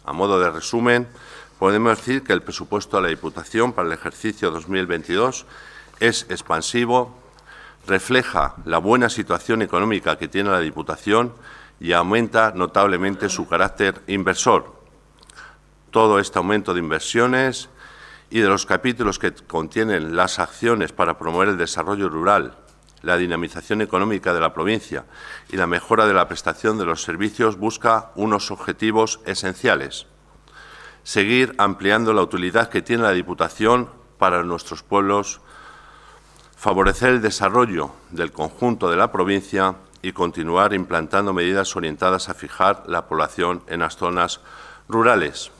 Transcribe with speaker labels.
Speaker 1: A modo de resumen, podemos decir que el presupuesto de la Diputación para el ejercicio 2022 es expansivo, refleja la buena situación económica que tiene la Diputación y aumenta notablemente su carácter inversor. Todo este aumento de inversiones y de los capítulos que contienen las acciones para promover el desarrollo rural, la dinamización económica de la provincia y la mejora de la prestación de los servicios busca unos objetivos esenciales. Seguir ampliando la utilidad que tiene la Diputación para nuestros pueblos, favorecer el desarrollo del conjunto de la provincia y continuar implantando medidas orientadas a fijar la población en las zonas rurales.